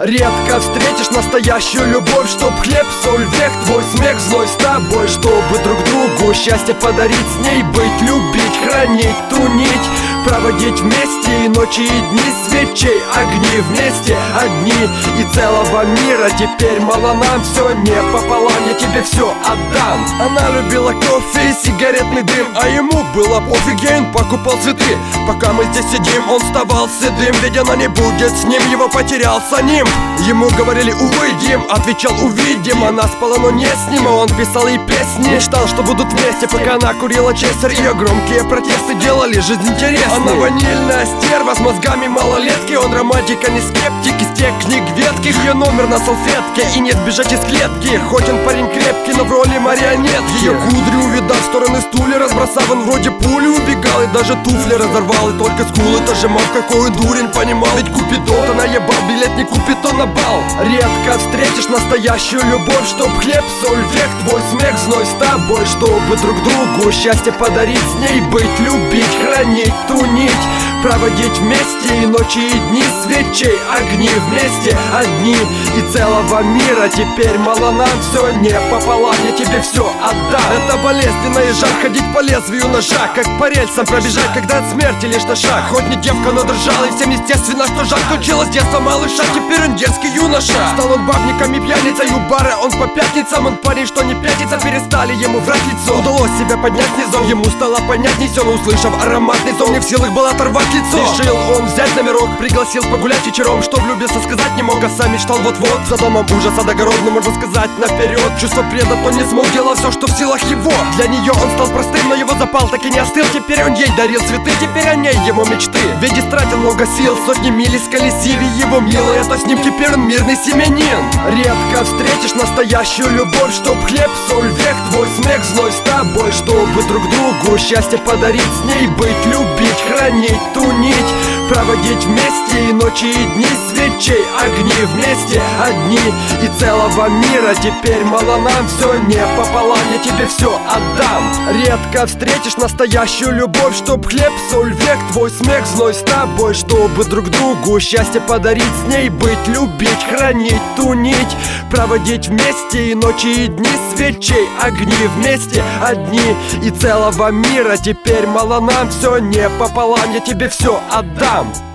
Редко встретишь настоящую любовь, чтоб хлеб, соль, век, твой смех, злой с тобой, чтобы друг другу счастье подарить, с ней быть, любить, хранить ту нить, проводить вместе и ночи, и дни, свечей, огни, вместе одни и целого мира. Теперь мало нам, все не пополам, я тебе все отдам. Она любила кофе и сигаретный дым, а ему было пофиг, он покупал цветы. Пока мы здесь сидим, он вставал седым, ведь она не будет с ним, его потерял за ним. Ему говорили увидим, отвечал увидим. Она спала, но не с ним, а он писал ей песни. Мечтал, что будут вместе, пока она курила честер. Ее громкие протесты делали жизнь интересной. Она ванильная стерва с мозгами малолетки, он романтик, а не скептик. Из тех книг ветких ее номер на салфетке, и нет бежать из клетки. Хоть он парень крепкий, но в роли марионетки. Ее кудри увидав, в стороны стулья разбросав, он вроде пули убегал и даже туфли разорвал. И только скулы-то сжимал, какой дурень понимал. Ведь Купидон она ебал, билет не купит, он на бал. Редко встретишь настоящую любовь, чтоб хлеб, соль, век, твой смех, зной с тобой, чтобы друг другу счастье подарить, с ней быть, любить, хранить ту нить, проводить вместе и ночи, и дни, свечей, огни, вместе одни и целого мира. Теперь мало нам, все не пополам, я тебе все отдам. Это болезненный жар, ходить по лезвию ножа, как по рельсам пробежать, когда от смерти лишь на шаг. Хоть не девка, но дрожала, и всем естественно, что жар. Училась с детства малыша, теперь он дерзкий юноша. Стал он бабником и пьяницей у бара, он по пятницам, он парень, что не пятится, перестали ему врать лицо. Удалось себя поднять низом, ему стало понятней все, но услышав ароматный сон, не в силах был оторвать лицо. Решил он взять номерок, пригласил погулять вечером, что влюбился сказать не мог, а сам мечтал вот-вот за домом ужаса догородным, можно сказать наперед. Чувство преда, он не смог, делал все, что в силах его. Для нее он стал простым, но его запал так и не остыл. Теперь он ей дарил цветы, теперь о ней ему мечты. Ведь истратил много сил, сотни миль исколесили его милые, то с ним теперь он мирный семьянин. Редко встретишь настоящую любовь, чтоб хлеб, соль, век, твой смех, зной с тобой, чтобы друг другу счастье подарить, с ней быть, любить, хранить ту нить, проводить вместе и ночи, и дни, свечей, огни, вместе одни и целого мира. Теперь мало нам, все не пополам, я тебе все отдам. Редко встретишь настоящую любовь, чтоб хлеб, соль, век, твой смех, зной с тобой, чтобы друг другу счастье подарить, с ней быть, любить, хранить ту нить, проводить вместе и ночи, и дни, свечей, огни, вместе одни и целого мира. Теперь мало нам, все не пополам, я тебе все отдам.